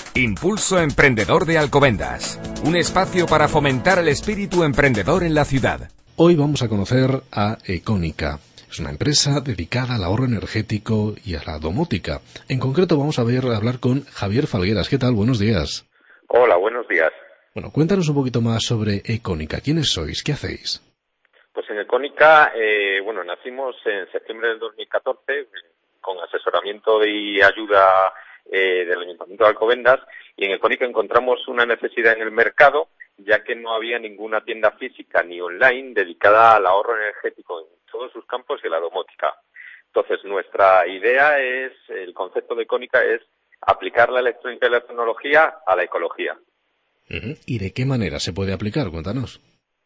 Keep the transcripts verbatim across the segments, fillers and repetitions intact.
Impulso Emprendedor de Alcobendas, un espacio para fomentar el espíritu emprendedor en la ciudad. Hoy vamos a conocer a Ecónica. Es una empresa dedicada al ahorro energético y a la domótica. En concreto vamos a ver a hablar con Javier Falgueras. ¿Qué tal? Buenos días. Hola, buenos días. Bueno, cuéntanos un poquito más sobre Ecónica. ¿Quiénes sois? ¿Qué hacéis? Pues en Ecónica, eh, bueno, nacimos en septiembre del dos mil catorce con asesoramiento y ayuda eh, del Ayuntamiento de Alcobendas, y en Ecónica encontramos una necesidad en el mercado, ya que no había ninguna tienda física ni online dedicada al ahorro energético en todos sus campos y a la domótica. Entonces, nuestra idea es, el concepto de Ecónica es aplicar la electrónica y la tecnología a la ecología. Uh-huh. ¿Y de qué manera se puede aplicar? Cuéntanos.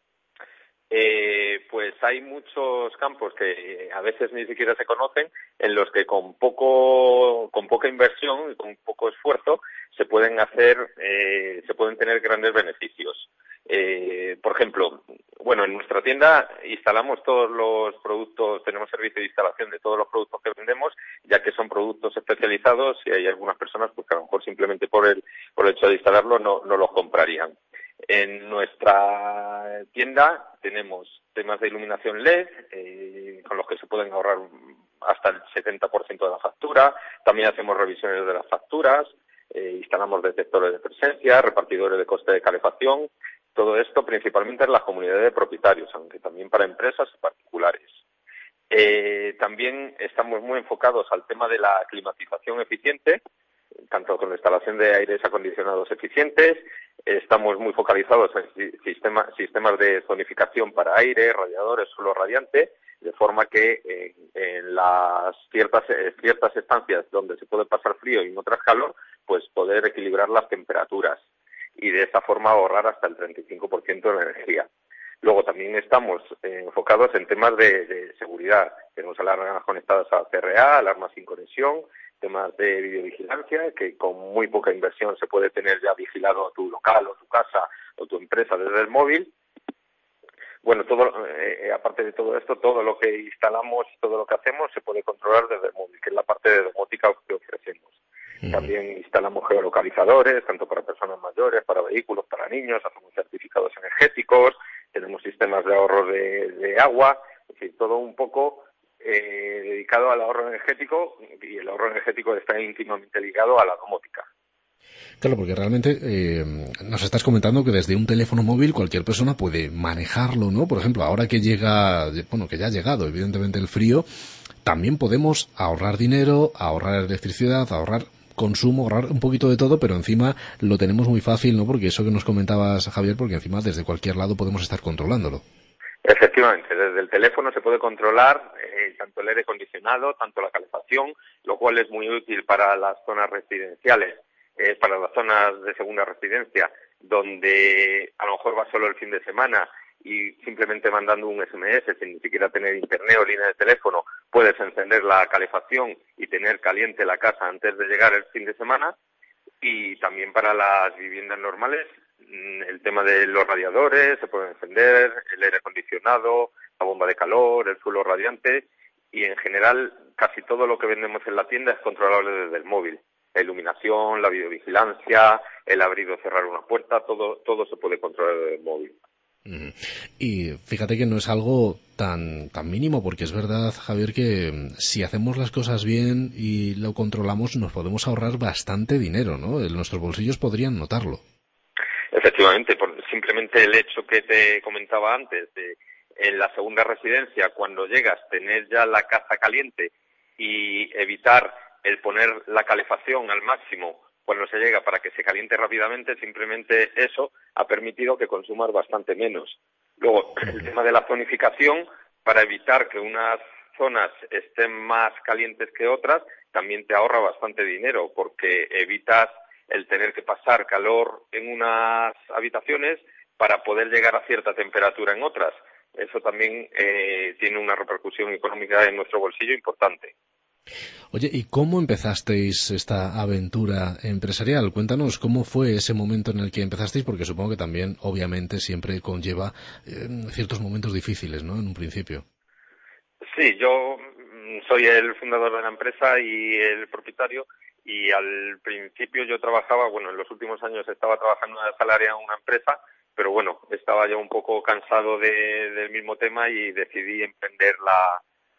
Eh, pues hay muchos campos que a veces ni siquiera se conocen, en los que con poco, con poca inversión y con poco esfuerzo se pueden hacer, eh, se pueden tener grandes beneficios. Eh, por ejemplo, bueno, en nuestra tienda instalamos todos los productos, tenemos servicio de instalación de todos los productos que vendemos, ya que son productos especializados y hay algunas personas pues, que a lo mejor simplemente por el, por el hecho de instalarlo no, no los comprarían. En nuestra tienda tenemos temas de iluminación L E D, eh, con los que se pueden ahorrar hasta el setenta por ciento de la factura. También hacemos revisiones de las facturas, eh, instalamos detectores de presencia, repartidores de coste de calefacción. Todo esto principalmente en las comunidades de propietarios, aunque también para empresas y particulares. Eh, también estamos muy enfocados al tema de la climatización eficiente, tanto con la instalación de aires acondicionados eficientes. Estamos muy focalizados en sistema, sistemas de zonificación para aire, radiadores, suelo radiante, de forma que eh, en las ciertas, eh, ciertas estancias donde se puede pasar frío y en otras calor, pues poder equilibrar las temperaturas y de esta forma ahorrar hasta el treinta y cinco por ciento de la energía. Luego también estamos eh, enfocados en temas de, de seguridad. Tenemos alarmas conectadas a C R A, alarmas sin conexión, temas de videovigilancia, que con muy poca inversión se puede tener ya vigilado tu local o tu casa o tu empresa desde el móvil. Bueno, todo eh, aparte de todo esto, todo lo que instalamos, todo lo que hacemos se puede controlar desde el móvil, que es la parte de domótica que ofrecemos. Mm. También instalamos geolocalizadores, tanto para personas mayores, para vehículos, para niños, hacemos certificados energéticos, tenemos sistemas de ahorro de, de agua, es decir, todo un poco eh, dedicado al ahorro energético, y el ahorro energético está íntimamente ligado a la domótica. Claro, porque realmente eh, nos estás comentando que desde un teléfono móvil cualquier persona puede manejarlo, ¿no? Por ejemplo, ahora que llega, bueno, que ya ha llegado evidentemente el frío, también podemos ahorrar dinero, ahorrar electricidad, ahorrar consumo, ahorrar un poquito de todo, pero encima lo tenemos muy fácil, ¿no? Porque eso que nos comentabas, Javier, porque encima desde cualquier lado podemos estar controlándolo. Efectivamente, desde el teléfono se puede controlar eh, tanto el aire acondicionado, tanto la calefacción, lo cual es muy útil para las zonas residenciales, eh, para las zonas de segunda residencia, donde a lo mejor va solo el fin de semana y simplemente mandando un S M S sin ni siquiera tener internet o línea de teléfono, puedes encender la calefacción y tener caliente la casa antes de llegar el fin de semana. Y también para las viviendas normales, el tema de los radiadores, se puede encender, el aire acondicionado, la bomba de calor, el suelo radiante, y en general casi todo lo que vendemos en la tienda es controlable desde el móvil. La iluminación, la videovigilancia, el abrir o cerrar una puerta, todo, todo se puede controlar desde el móvil. Y fíjate que no es algo tan tan mínimo, porque es verdad, Javier, que si hacemos las cosas bien y lo controlamos nos podemos ahorrar bastante dinero, ¿no? Nuestros bolsillos podrían notarlo. Efectivamente, por simplemente el hecho que te comentaba antes, de en la segunda residencia, cuando llegas, tener ya la casa caliente y evitar el poner la calefacción al máximo cuando se llega para que se caliente rápidamente, simplemente eso ha permitido que consumas bastante menos. Luego, el tema de la zonificación, para evitar que unas zonas estén más calientes que otras, también te ahorra bastante dinero, porque evitas el tener que pasar calor en unas habitaciones para poder llegar a cierta temperatura en otras. Eso también eh, tiene una repercusión económica en nuestro bolsillo importante. Oye, ¿y cómo empezasteis esta aventura empresarial? Cuéntanos cómo fue ese momento en el que empezasteis, porque supongo que también, obviamente, siempre conlleva eh, ciertos momentos difíciles, ¿no?, en un principio. Sí, yo soy el fundador de la empresa y el propietario, y al principio yo trabajaba, bueno, en los últimos años estaba trabajando en asalariado en una empresa, pero bueno, estaba ya un poco cansado de, del mismo tema y decidí emprender la,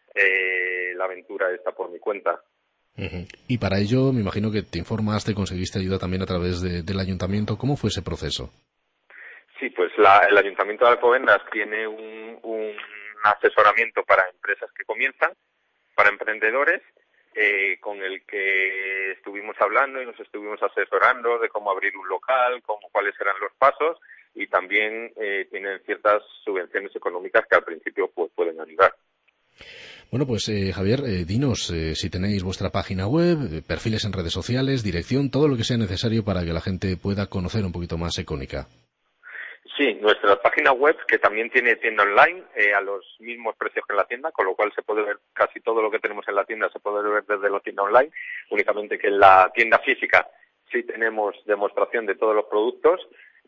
eh, la aventura esta por mi cuenta. Uh-huh. Y para ello me imagino que te informaste, conseguiste ayuda también a través de, del ayuntamiento. ¿Cómo fue ese proceso? Sí, pues la, el Ayuntamiento de Alcobendas tiene un, un asesoramiento para empresas que comienzan, para emprendedores, eh, con el que estuvimos hablando y nos estuvimos asesorando de cómo abrir un local, cómo, cuáles eran los pasos, y también eh, tienen ciertas subvenciones económicas que al principio pues, pueden ayudar. Bueno, pues eh, Javier, eh, dinos eh, si tenéis vuestra página web, eh, perfiles en redes sociales, dirección, todo lo que sea necesario para que la gente pueda conocer un poquito más Ecónica. Sí, nuestra página web, que también tiene tienda online, eh, a los mismos precios que en la tienda, con lo cual se puede ver casi todo lo que tenemos en la tienda, se puede ver desde la tienda online, únicamente que en la tienda física sí tenemos demostración de todos los productos.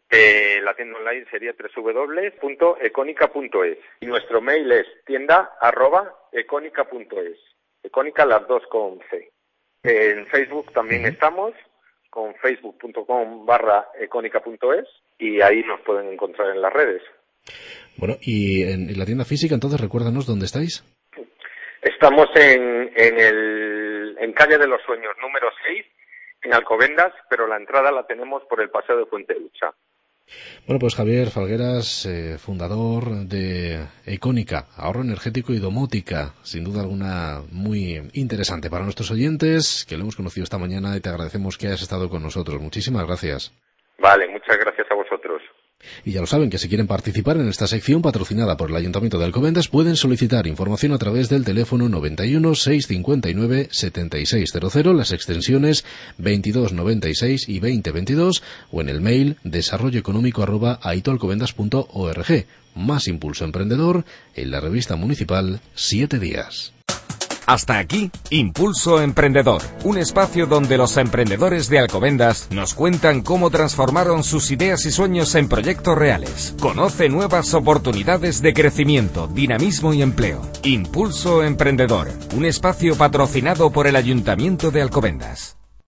Eh, la tienda online sería doble u doble u doble u punto econica punto es y nuestro mail es tienda arroba econica punto es. Ecónica las dos con C. Eh, en Facebook también uh-huh. estamos con facebook punto com barra econica punto es y ahí nos pueden encontrar en las redes. Bueno, y en, en la tienda física, entonces, recuérdanos dónde estáis. Estamos en, en, el, en Calle de los Sueños, número seis, en Alcobendas, pero la entrada la tenemos por el Paseo de Fuentelucha. Bueno, pues Javier Falgueras, eh, fundador de Ecónica, ahorro energético y domótica, sin duda alguna muy interesante para nuestros oyentes, que lo hemos conocido esta mañana y te agradecemos que hayas estado con nosotros. Muchísimas gracias. Vale, muchas gracias a vosotros. Y ya lo saben, que si quieren participar en esta sección patrocinada por el Ayuntamiento de Alcobendas, pueden solicitar información a través del teléfono noventa y uno, seiscientos cincuenta y nueve, setenta y seis cero cero, las extensiones veintidós noventa y seis y veinte veintidós, o en el mail desarrolloeconómico arroba aitoalcobendas punto org. Más impulso emprendedor en la revista municipal Siete Días. Hasta aquí, Impulso Emprendedor, un espacio donde los emprendedores de Alcobendas nos cuentan cómo transformaron sus ideas y sueños en proyectos reales. Conoce nuevas oportunidades de crecimiento, dinamismo y empleo. Impulso Emprendedor, un espacio patrocinado por el Ayuntamiento de Alcobendas.